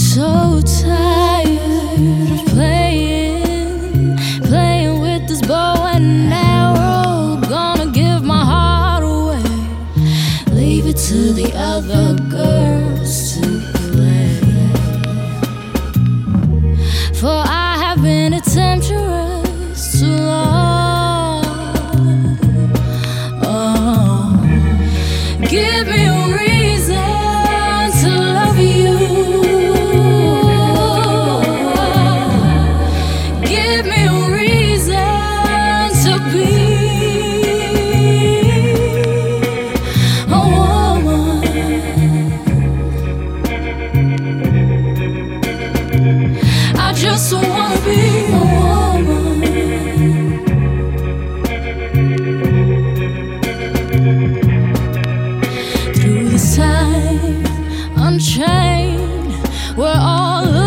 So tired of playing with this bow and arrow. Gonna give my heart away, leave it to the other girls to play. For I have been a temptress too long. Oh, give me a reason to love you. Give me a reason to be a woman. I just wanna be a woman. Through this time, unchained, we're all